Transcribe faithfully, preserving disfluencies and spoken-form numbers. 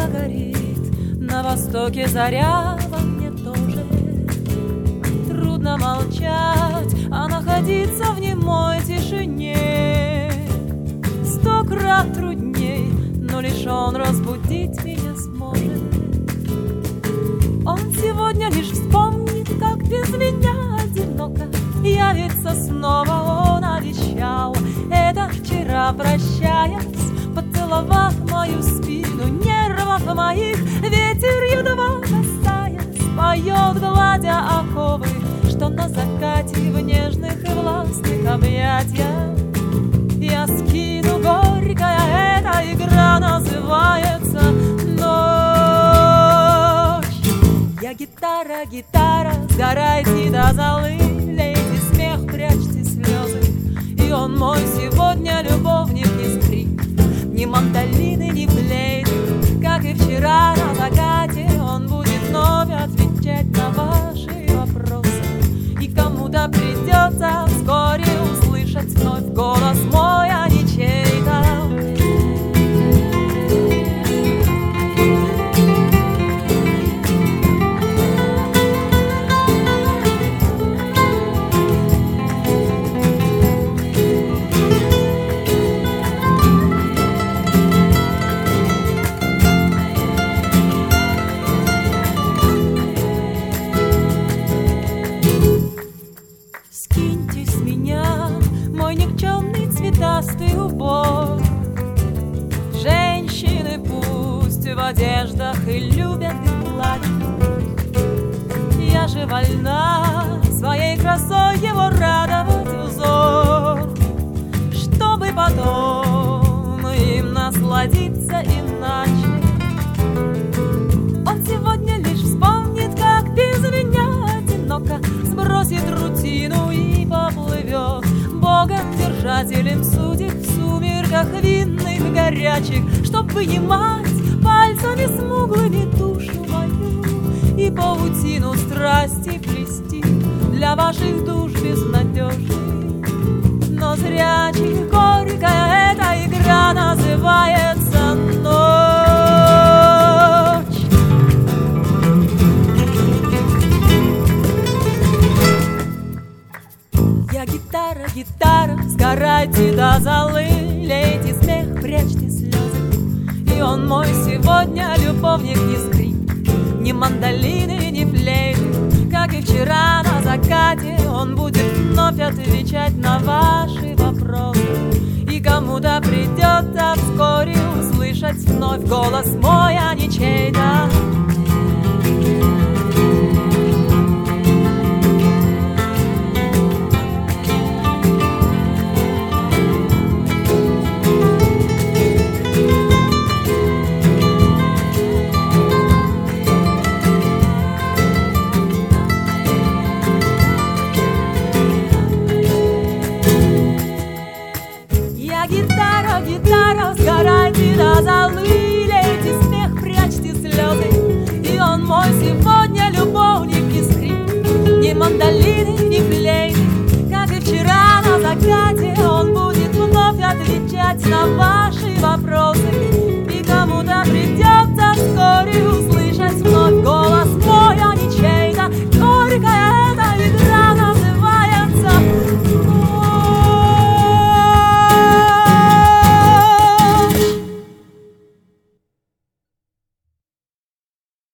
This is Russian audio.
снова горит, на востоке заря, во мне тоже. Трудно молчать, а находиться в немой тишине сто крат трудней, но лишь он разбудить меня сможет. Он сегодня лишь вспомнит, как без меня одиноко явится снова. Он обещал это вчера, прощаясь, поцеловав мою спину, нервов моих ветер едва касаясь, поет, гладя оковы, что на закате в нежных и властных объятиях я скину. Горькая эта игра называется ночь. Я гитара, гитара, сгорайте до золы, лейте смех, прячьте слезы. И он мой сегодня любовник, не скрип, ни мандолины, ни флейты. Как и вчера на закате, он будет вновь отвечать на ваши вопросы. И кому-то придется вскоре услышать вновь голос мой, а не чей-то. Цветастый убор. Женщины пусть в одеждах и любят и плачут. Я же вольна своей красой его радовать узор, чтобы потом им насладиться иначе. Он сегодня лишь вспомнит, как без меня одиноко сбросит рутину и поплывет Богом держателем судеб в сумерках винных горячих, чтоб вынимать пальцами смуглыми душу мою и паутину страсти плести для ваших душ безнадежных, но зрячих. Горькая эта игра называется ночь. Я гитара, гитара, сгорайте до золы, лейте смех, прячьте слезы. И он мой сегодня любовник, не скрип, ни мандолины, ни флейты. Как и вчера на закате, он будет вновь отвечать на ваши вопросы. И кому-то придется вскоре услышать вновь голос мой, а не чей-то. Гитара, гитара, сгорайте до золы, лейте смех, прячьте слезы. И он мой сегодня любовник, не скрип, ни мандолины, ни флейты. Как и вчера на закате, он будет вновь отвечать на ваши вопросы.